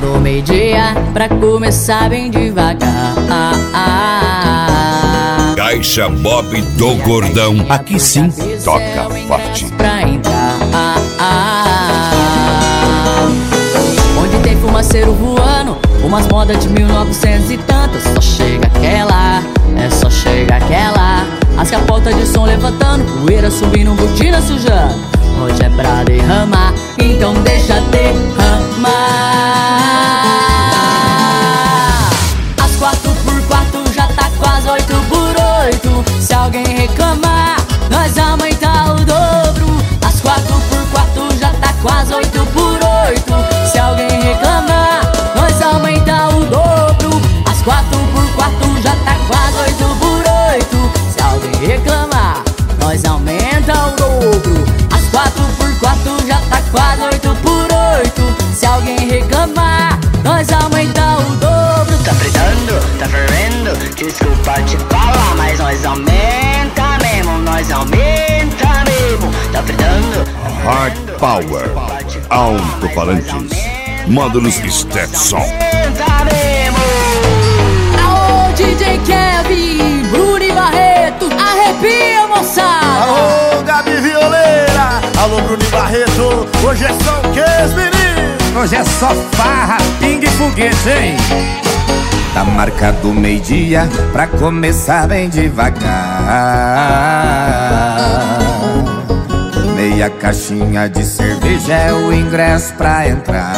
do meio-dia, pra começar bem devagar. Caixa Bob do Gordão. Aqui sim, toca forte. Pra entrar. Onde tem fumaceiro voando, umas modas de 1900 e tantas. Só chega aquela, só chega aquela. As capotas de som levantando, poeira subindo, botina sujando. Hoje é pra derramar, então deixa derramar. As 4x4 já tá quase 8x8. Se alguém reclamar, nós aumentar o dobro. As 4x4 já tá quase 8x8. Se alguém reclamar, nós aumentar o dobro. As 4x4 já tá quase 8x8. Se alguém reclamar, nós aumenta o dobro. As 4x4 já tá quase 8x8. Se alguém reclamar, nós aumenta o dobro. Tá fritando, tá fervendo, desculpa te falar, mas nós aumenta mesmo, nós aumenta mesmo. Tá fritando, Hard Power, alto-falantes, módulos Stetson. aumenta mesmo. Alô, DJ Kevin, Bruno e Barreto, arrepia, moçada. Alô, Gabi Violeira, alô, Bruno e Barreto. Hoje é só o que, meninos? Hoje é só farra, pingue e foguete, hein? Tá marcado meio-dia, pra começar bem devagar. Meia caixinha de cerveja é o ingresso pra entrar.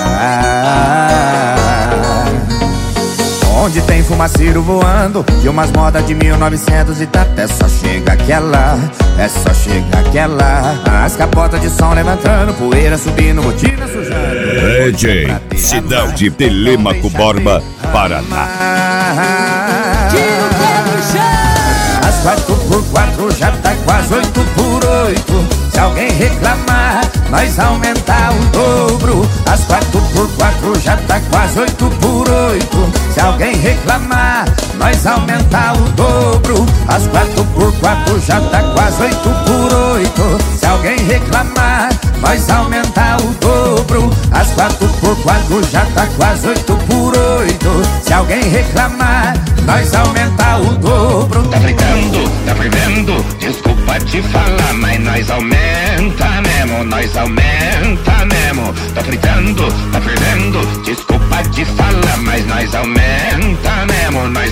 Onde tem fumaceiro voando e umas modas de 1900 e tanto. É só chega aquela, é só chega aquela. As capotas de som levantando, poeira subindo, botina sujando. DJ, cidade Telêmaco Borba, Paraná. Tira o pé no chão. As 4x4 já tá quase 8x8. Se alguém reclamar, nós aumentar o dobro. As 4x4 já tá quase 8x8. Se alguém reclamar, nós aumentar o dobro. As 4x4 já tá quase 8x8. Se alguém reclamar, nós aumentar o dobro. As 4x4 já tá quase 8x8. Se alguém reclamar, nós aumentar o dobro. Tá fritando, tá fervendo, desculpa te falar, mas nós aumenta mesmo, nós aumenta mesmo. Tá fritando, tá fervendo, desculpa te falar, mas nós aumenta mesmo, nós